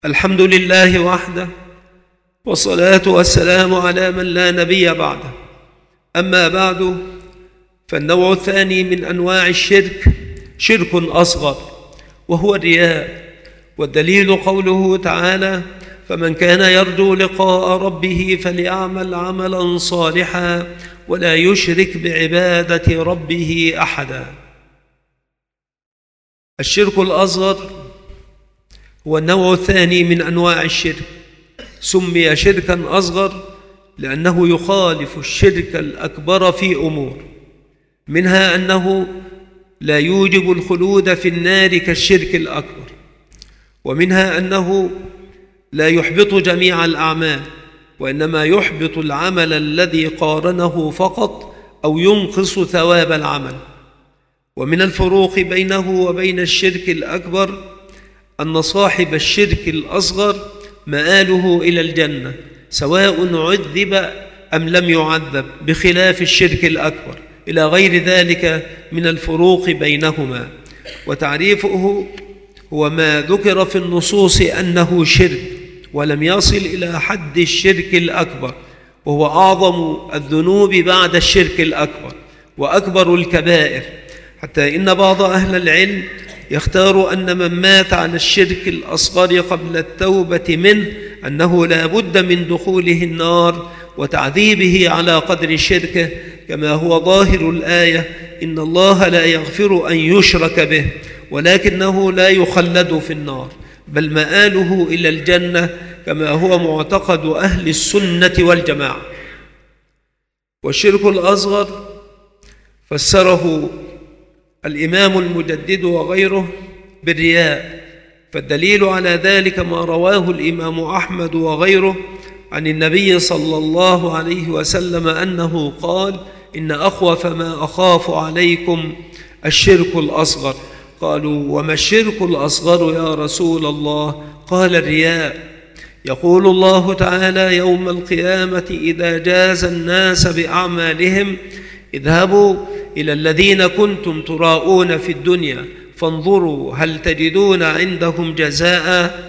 الحمد لله وحده، والصلاة والسلام على من لا نبي بعده. أما بعد، فالنوع الثاني من أنواع الشرك شرك أصغر، وهو الرياء. والدليل قوله تعالى: فمن كان يرجو لقاء ربه فليعمل عملا صالحا ولا يشرك بعبادة ربه أحدا. الشرك الأصغر هو النوع الثاني من أنواع الشرك. سمي شركا أصغر لأنه يخالف الشرك الأكبر في أمور، منها أنه لا يوجب الخلود في النار كالشرك الأكبر، ومنها أنه لا يحبط جميع الأعمال، وإنما يحبط العمل الذي قارنه فقط أو ينقص ثواب العمل. ومن الفروق بينه وبين الشرك الأكبر أن صاحب الشرك الأصغر مآله إلى الجنة سواء عذب أم لم يعذب، بخلاف الشرك الأكبر، إلى غير ذلك من الفروق بينهما. وتعريفه هو ما ذكر في النصوص أنه شرك ولم يصل إلى حد الشرك الأكبر، وهو أعظم الذنوب بعد الشرك الأكبر وأكبر الكبائر، حتى إن بعض أهل العلم يختار أن من مات على الشرك الأصغر قبل التوبة منه أنه لا بد من دخوله النار وتعذيبه على قدر شركه، كما هو ظاهر الآية: إن الله لا يغفر أن يشرك به، ولكنه لا يخلد في النار، بل مآله إلى الجنة، كما هو معتقد أهل السنة والجماعة. والشرك الأصغر فسره الإمام المجدد وغيره بالرياء، فالدليل على ذلك ما رواه الإمام أحمد وغيره عن النبي صلى الله عليه وسلم أنه قال: إن أخوف ما أخاف عليكم الشرك الأصغر. قالوا: وما الشرك الأصغر يا رسول الله؟ قال: الرياء. يقول الله تعالى يوم القيامة إذا جاز الناس بأعمالهم: اذهبوا إلى الذين كنتم تراءون في الدنيا فانظروا هل تجدون عندهم جزاء.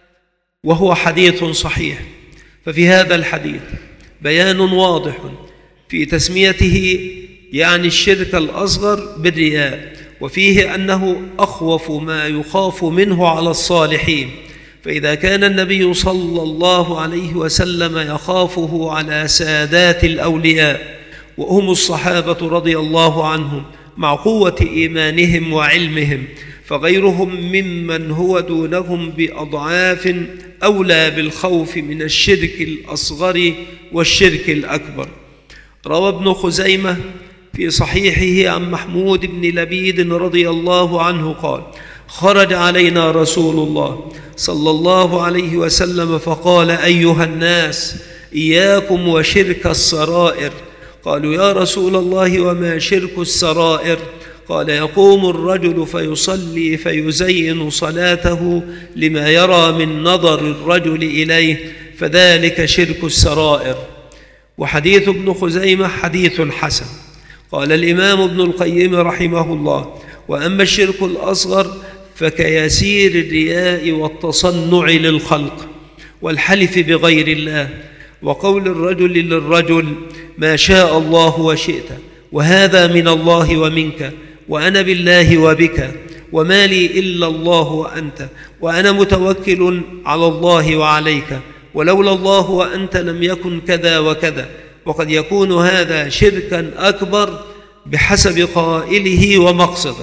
وهو حديث صحيح. ففي هذا الحديث بيان واضح في تسميته يعني الشرك الأصغر بالرياء، وفيه أنه أخوف ما يخاف منه على الصالحين. فإذا كان النبي صلى الله عليه وسلم يخافه على سادات الأولياء وهم الصحابة رضي الله عنهم مع قوة إيمانهم وعلمهم، فغيرهم ممن هو دونهم بأضعاف أولى بالخوف من الشرك الأصغر والشرك الأكبر. روى ابن خزيمة في صحيحه عن محمود بن لبيد رضي الله عنه قال: خرج علينا رسول الله صلى الله عليه وسلم فقال: أيها الناس، إياكم وشرك السرائر. قالوا: يا رسول الله وما شرك السرائر؟ قال: يقوم الرجل فيصلي فيزين صلاته لما يرى من نظر الرجل إليه، فذلك شرك السرائر. وحديث ابن خزيمة حديث حسن. قال الإمام ابن القيم رحمه الله: وأما الشرك الأصغر فكيسير الرياء والتصنع للخلق والحلف بغير الله وقول الرجل للرجل: ما شاء الله وشئت، وهذا من الله ومنك، وأنا بالله وبك، وما لي إلا الله وأنت، وأنا متوكل على الله وعليك، ولولا الله وأنت لم يكن كذا وكذا. وقد يكون هذا شركا أكبر بحسب قائله ومقصده.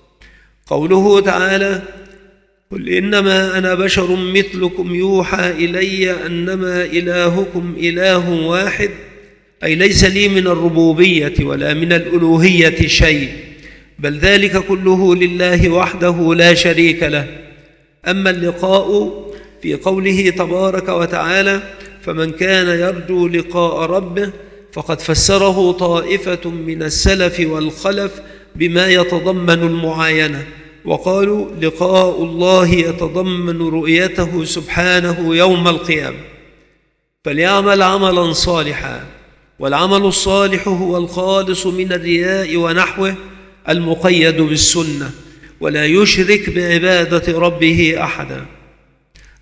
قوله تعالى: قل إنما أنا بشر مثلكم يوحى إلي أنما إلهكم إله واحد، أي ليس لي من الربوبية ولا من الألوهية شيء، بل ذلك كله لله وحده لا شريك له. أما اللقاء في قوله تبارك وتعالى: فمن كان يرجو لقاء ربه، فقد فسره طائفة من السلف والخلف بما يتضمن المعاينة، وقالوا: لقاء الله يتضمن رؤيته سبحانه يوم القيامة، فليعمل عملا صالحا. والعمل الصالح هو الخالص من الرياء ونحوه المقيد بالسنة، ولا يشرك بعبادة ربه أحدا.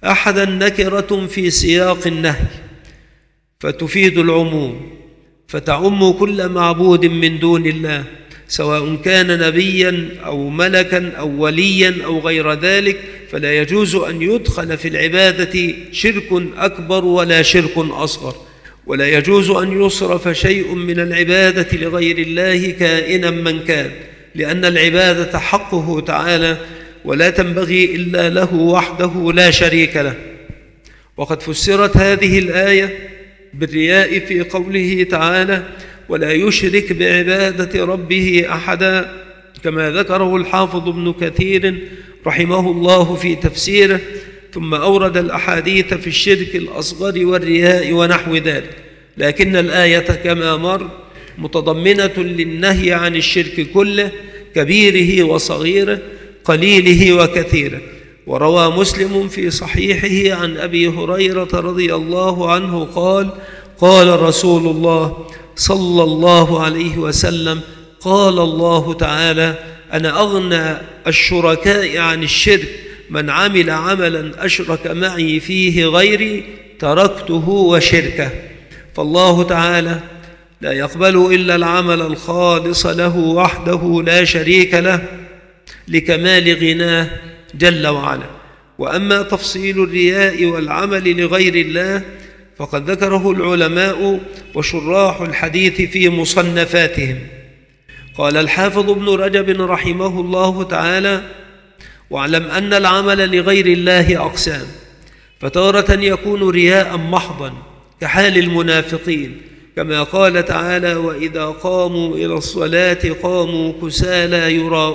أحدا نكرة في سياق النهي فتفيد العموم، فتعم كل معبود من دون الله، سواء كان نبيا أو ملكا أو وليا أو غير ذلك، فلا يجوز أن يدخل في العبادة شرك أكبر ولا شرك أصغر، ولا يجوز أن يصرف شيء من العبادة لغير الله كائنا من كان، لأن العبادة حقه تعالى ولا تنبغي إلا له وحده لا شريك له. وقد فسرت هذه الآية بالرياء في قوله تعالى: ولا يشرك بعبادة ربه أحدا، كما ذكره الحافظ ابن كثير رحمه الله في تفسيره، ثم أورد الأحاديث في الشرك الأصغر والرياء ونحو ذلك. لكن الآية كما مر متضمنة للنهي عن الشرك كله، كبيره وصغيره، قليله وكثيره. وروى مسلم في صحيحه عن أبي هريرة رضي الله عنه قال: قال رسول الله صلى الله عليه وسلم: قال الله تعالى: أنا أغنى الشركاء عن الشرك، من عمل عملا أشرك معي فيه غيري تركته وشركه. فالله تعالى لا يقبل إلا العمل الخالص له وحده لا شريك له لكمال غناه جل وعلا. وأما تفصيل الرياء والعمل لغير الله فقد ذكره العلماء وشراح الحديث في مصنفاتهم. قال الحافظ ابن رجب رحمه الله تعالى: واعلم أن العمل لغير الله أقسام، فتارة يكون رياء محضا كحال المنافقين، كما قال تعالى: وإذا قاموا إلى الصلاة قاموا كسالى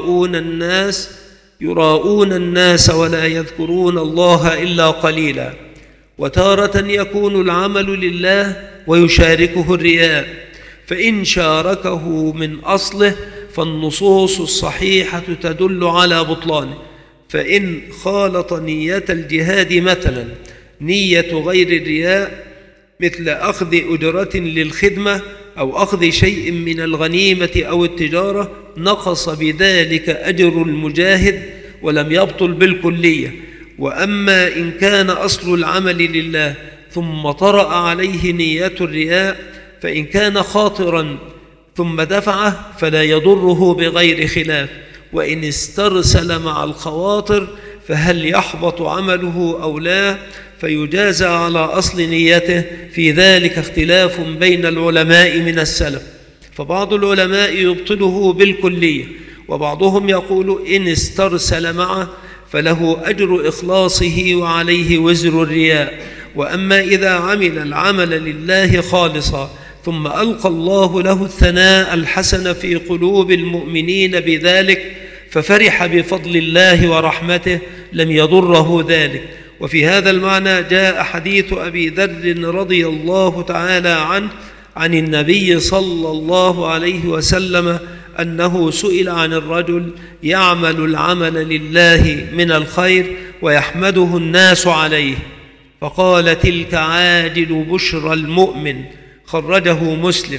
يراءون الناس ولا يذكرون الله إلا قليلا. وتارة يكون العمل لله ويشاركه الرياء، فإن شاركه من أصله فالنصوص الصحيحة تدل على بطلانه. فإن خالط نية الجهاد مثلا نية غير الرياء، مثل أخذ أجرة للخدمة أو أخذ شيء من الغنيمة أو التجارة، نقص بذلك أجر المجاهد ولم يبطل بالكلية. وأما إن كان أصل العمل لله ثم طرأ عليه نية الرياء، فإن كان خاطرا ثم دفعه فلا يضره بغير خلاف، وإن استرسل مع الخواطر فهل يحبط عمله أو لا، فيجازى على أصل نيته. في ذلك اختلاف بين العلماء من السلف، فبعض العلماء يبطله بالكلية، وبعضهم يقول إن استرسل معه فله أجر إخلاصه وعليه وزر الرياء. وأما إذا عمل العمل لله خالصا ثم ألقى الله له الثناء الحسن في قلوب المؤمنين بذلك ففرح بفضل الله ورحمته، لم يضره ذلك. وفي هذا المعنى جاء حديث أبي ذر رضي الله تعالى عنه عن النبي صلى الله عليه وسلم أنه سئل عن الرجل يعمل العمل لله من الخير ويحمده الناس عليه، فقال: تلك عاجل بشرى المؤمن، خرجه مسلم.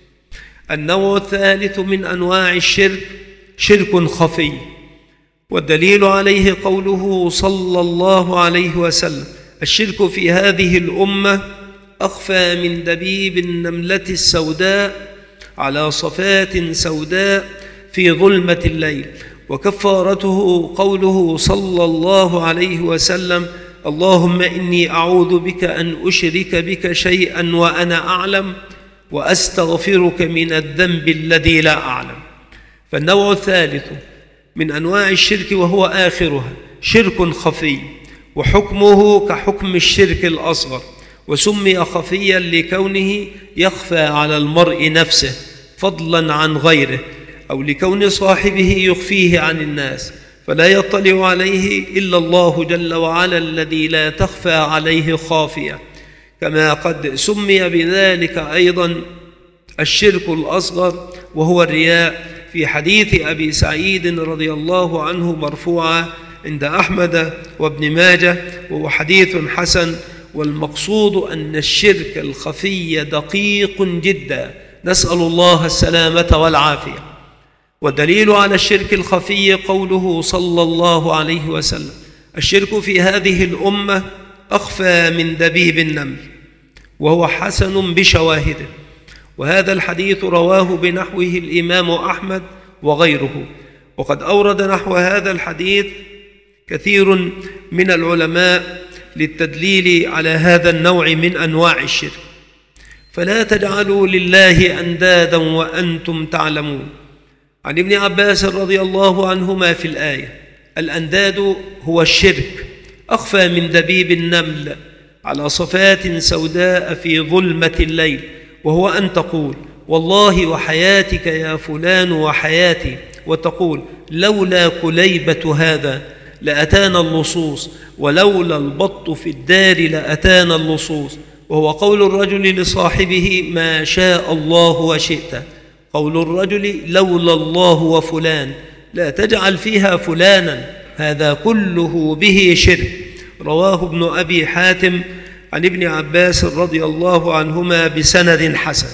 النوع الثالث من أنواع الشرك شرك خفي، والدليل عليه قوله صلى الله عليه وسلم: الشرك في هذه الأمة أخفى من دبيب النملة السوداء على صفات سوداء في ظلمة الليل. وكفارته قوله صلى الله عليه وسلم: اللهم إني أعوذ بك أن أشرك بك شيئا وأنا أعلم، وأستغفرك من الذنب الذي لا أعلم. فالنوع الثالث من أنواع الشرك وهو آخرها شرك خفي، وحكمه كحكم الشرك الأصغر، وسمي خفيا لكونه يخفى على المرء نفسه فضلا عن غيره، أو لكون صاحبه يخفيه عن الناس فلا يطلع عليه إلا الله جل وعلا الذي لا تخفى عليه خافية. كما قد سمي بذلك أيضا الشرك الأصغر وهو الرياء، في حديث أبي سعيد رضي الله عنه مرفوعا عند أحمد وابن ماجه، وهو حديث حسن. والمقصود أن الشرك الخفي دقيق جدا، نسأل الله السلامة والعافية. والدليل على الشرك الخفي قوله صلى الله عليه وسلم: الشرك في هذه الأمة أخفى من دبيب النمل، وهو حسن بشواهده. وهذا الحديث رواه بنحوه الإمام أحمد وغيره، وقد أورد نحو هذا الحديث كثير من العلماء للتدليل على هذا النوع من أنواع الشرك. فلا تجعلوا لله أندادا وأنتم تعلمون. عن ابن عباس رضي الله عنهما في الآية: الأنداد هو الشرك أخفى من دبيب النمل على صفات سوداء في ظلمة الليل، وهو أن تقول: والله وحياتك يا فلان وحياتي، وتقول: لولا كليبة هذا لأتانا اللصوص، ولولا البط في الدار لأتانا اللصوص. وهو قول الرجل لصاحبه: ما شاء الله وشئت. قول الرجل: لولا الله وفلان، لا تجعل فيها فلانا، هذا كله به شرك. رواه ابن أبي حاتم عن ابن عباس رضي الله عنهما بسند حسن.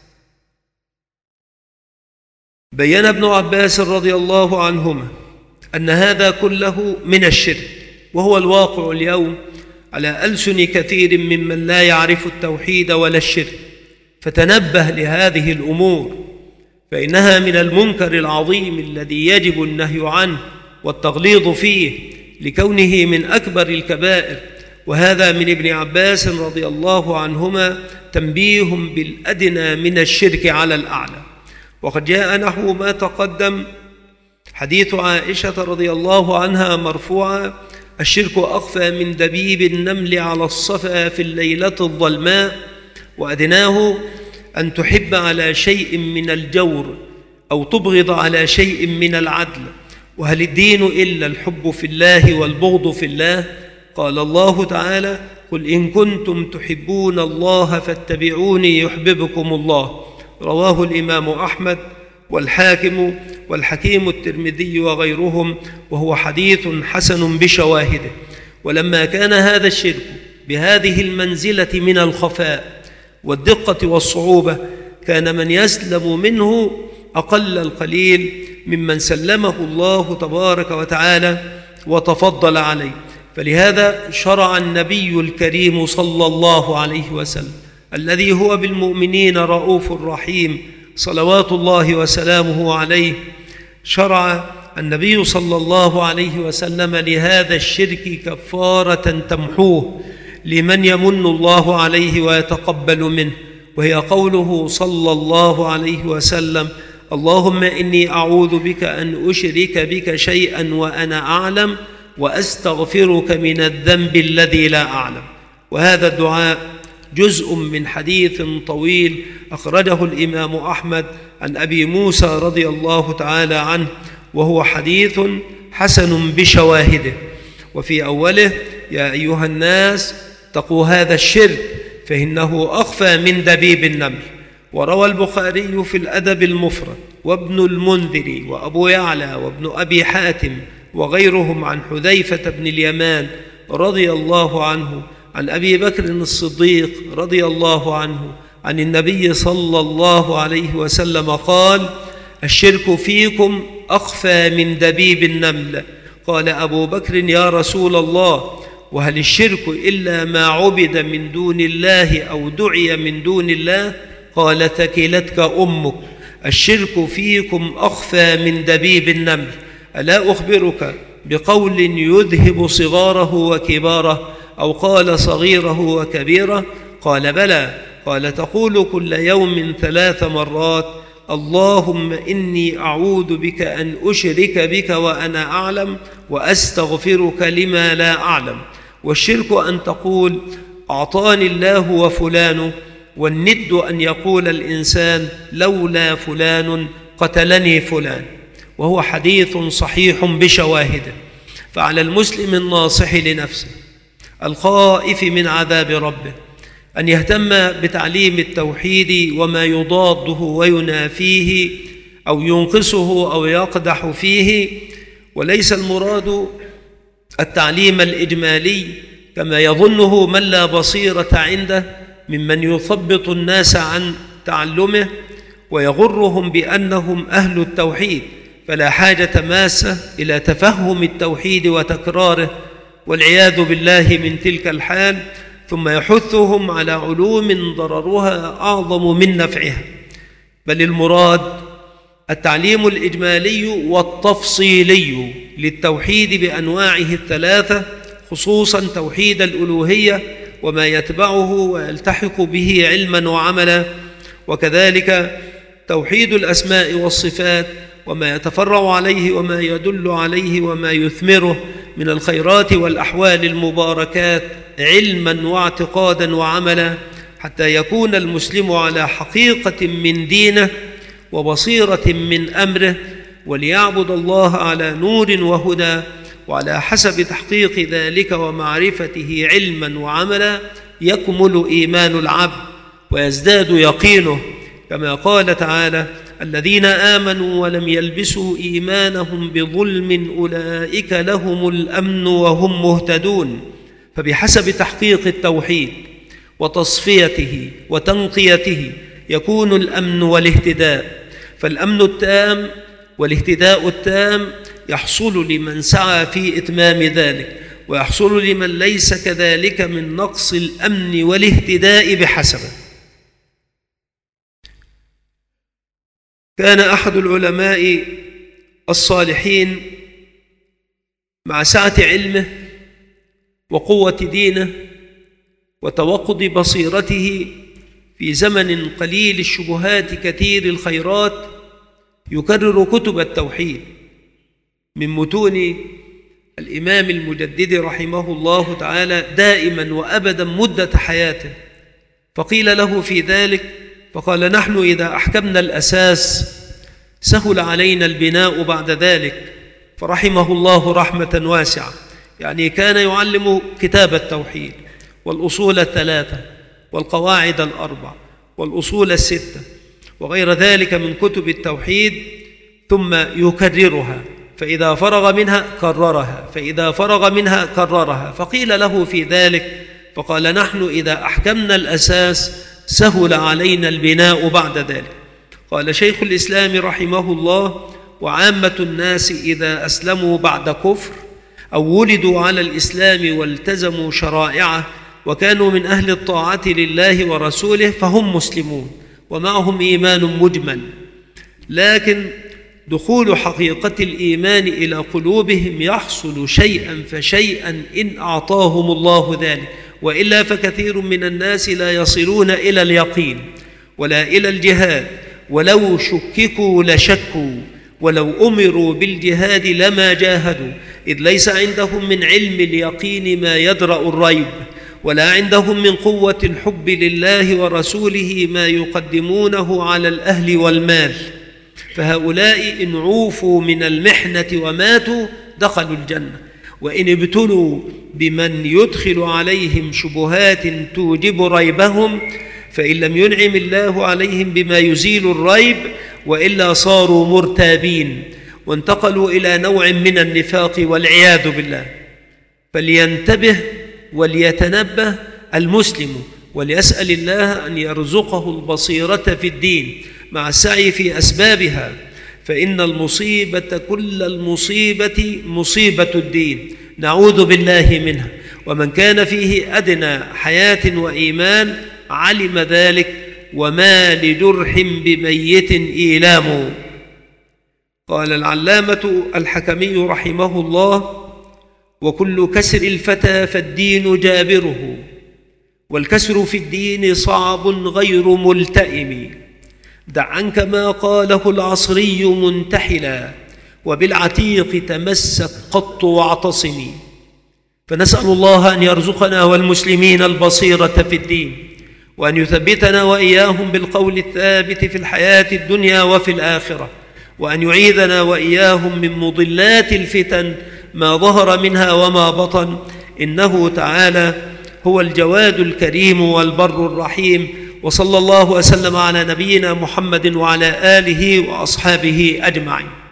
بين ابن عباس رضي الله عنهما أن هذا كله من الشرك، وهو الواقع اليوم على ألسن كثير ممن لا يعرف التوحيد ولا الشرك. فتنبه لهذه الأمور، فإنها من المنكر العظيم الذي يجب النهي عنه والتغليظ فيه، لكونه من أكبر الكبائر. وهذا من ابن عباس رضي الله عنهما تنبيه بالأدنى من الشرك على الأعلى. وقد جاء نحو ما تقدم حديث عائشة رضي الله عنها مرفوعا: الشرك أخفى من دبيب النمل على الصفا في الليلة الظلماء، وأدناه أن تحب على شيء من الجور أو تبغض على شيء من العدل. وهل الدين إلا الحب في الله والبغض في الله؟ قال الله تعالى: قل إن كنتم تحبون الله فاتبعوني يحببكم الله. رواه الإمام أحمد والحاكم والحكيم الترمذي وغيرهم، وهو حديث حسن بشواهده. ولما كان هذا الشرك بهذه المنزلة من الخفاء والدقة والصعوبة، كان من يسلم منه أقل القليل ممن سلمه الله تبارك وتعالى وتفضل عليه. فلهذا شرع النبي الكريم صلى الله عليه وسلم، الذي هو بالمؤمنين رؤوف رحيم، صلوات الله وسلامه عليه، شرع النبي صلى الله عليه وسلم لهذا الشرك كفارة تمحوه لمن يمن الله عليه ويتقبل منه، وهي قوله صلى الله عليه وسلم: اللهم إني أعوذ بك أن أشرك بك شيئا وأنا أعلم، وأستغفرك من الذنب الذي لا أعلم. وهذا الدعاء جزء من حديث طويل أخرجه الإمام أحمد عن أبي موسى رضي الله تعالى عنه، وهو حديث حسن بشواهده. وفي أوله: يا أيها الناس اتقوا هذا الشرك فإنه أخفى من دبيب النمل. وروى البخاري في الأدب المفرد وابن المنذر وأبو يعلى وابن أبي حاتم وغيرهم عن حذيفة بن اليمان رضي الله عنه عن أبي بكر الصديق رضي الله عنه عن النبي صلى الله عليه وسلم قال: الشرك فيكم أخفى من دبيب النمل. قال أبو بكر: يا رسول الله، وهل الشرك إلا ما عبد من دون الله أو دعي من دون الله؟ قال: ثكلتك أمك، الشرك فيكم أخفى من دبيب النمل. ألا أخبرك بقول يذهب صغاره وكباره؟ أو قال صغيره وكبيره؟ قال: بلى. قال: تقول كل يوم 3 مرات: اللهم إني أعوذ بك أن أشرك بك وأنا أعلم، وأستغفرك لما لا أعلم. والشرك أن تقول: أعطاني الله وفلان، والند أن يقول الإنسان: لولا فلان قتلني فلان. وهو حديث صحيح بشواهده. فعلى المسلم الناصح لنفسه الخائف من عذاب ربه أن يهتم بتعليم التوحيد وما يضاده وينافيه أو ينقصه أو يقدح فيه. وليس المراد التعليم الإجمالي كما يظنه من لا بصيرة عنده ممن يثبط الناس عن تعلمه ويغرهم بأنهم أهل التوحيد، فلا حاجة ماسة إلى تفهم التوحيد وتكراره والعياذ بالله من تلك الحال، ثم يحثهم على علوم ضررها أعظم من نفعها. بل المراد التعليم الإجمالي والتفصيلي للتوحيد بأنواعه الثلاثة، خصوصا توحيد الألوهية وما يتبعه ويلتحق به علما وعملا، وكذلك توحيد الأسماء والصفات وما يتفرع عليه وما يدل عليه وما يثمره من الخيرات والأحوال المباركات علما واعتقادا وعملا، حتى يكون المسلم على حقيقة من دينه وبصيرة من أمره، وليعبد الله على نور وهدى، وعلى حسب تحقيق ذلك ومعرفته علما وعملا يكمل إيمان العبد ويزداد يقينه، كما قال تعالى: الذين آمنوا ولم يلبسوا إيمانهم بظلم أولئك لهم الأمن وهم مهتدون. فبحسب تحقيق التوحيد وتصفيته وتنقيته يكون الأمن والاهتداء، فالأمن التام والاهتداء التام يحصل لمن سعى في إتمام ذلك، ويحصل لمن ليس كذلك من نقص الأمن والاهتداء بحسبه. كان أحد العلماء الصالحين مع سعة علمه وقوة دينه وتوقد بصيرته في زمن قليل الشبهات كثير الخيرات يكرر كتب التوحيد من متون الإمام المجدد رحمه الله تعالى دائما وأبدا مدة حياته. فقيل له في ذلك فقال: نحن إذا أحكمنا الأساس سهل علينا البناء بعد ذلك. فرحمه الله رحمة واسعة، يعني كان يعلم كتاب التوحيد والأصول الثلاثة والقواعد الأربع والأصول الستة وغير ذلك من كتب التوحيد، ثم يكررها، فإذا فرغ منها كررها، فإذا فرغ منها كررها. فقيل له في ذلك فقال: نحن إذا أحكمنا الأساس سهل علينا البناء بعد ذلك. قال شيخ الإسلام رحمه الله: وعامة الناس إذا أسلموا بعد كفر أو ولدوا على الإسلام والتزموا شرائعه وكانوا من أهل الطاعة لله ورسوله فهم مسلمون ومعهم إيمان مجمل، لكن دخول حقيقة الإيمان إلى قلوبهم يحصل شيئا فشيئا إن أعطاهم الله ذلك، وإلا فكثير من الناس لا يصلون إلى اليقين ولا إلى الجهاد، ولو شككوا لشكوا، ولو أمروا بالجهاد لما جاهدوا، إذ ليس عندهم من علم اليقين ما يدرأ الريب، ولا عندهم من قوة الحب لله ورسوله ما يقدمونه على الأهل والمال. فهؤلاء إن عوفوا من المحنة وماتوا دخلوا الجنة، وإن ابتلوا بمن يدخل عليهم شبهات توجب ريبهم فإن لم ينعم الله عليهم بما يزيل الريب وإلا صاروا مرتابين وانتقلوا إلى نوع من النفاق والعياذ بالله. فلينتبه وليتنبه المسلم وليسأل الله أن يرزقه البصيرة في الدين مع السعي في أسبابها، فإن المصيبة كل المصيبة مصيبة الدين، نعوذ بالله منها. ومن كان فيه أدنى حياة وإيمان علم ذلك، وما لجرح بميت إيلام. قال العلامة الحكمي رحمه الله: وكل كسر الفتى فالدين جابره، والكسر في الدين صعب غير ملتئم، دع عنك ما قاله العصري منتحلا، وبالعتيق تمسك قط واعتصم. فنسأل الله أن يرزقنا والمسلمين البصيرة في الدين، وأن يثبتنا وإياهم بالقول الثابت في الحياة الدنيا وفي الآخرة، وأن يعيذنا وإياهم من مضلات الفتن ما ظهر منها وما بطن، إنه تعالى هو الجواد الكريم والبر الرحيم. وصلى الله وسلم على نبينا محمد وعلى آله وأصحابه أجمعين.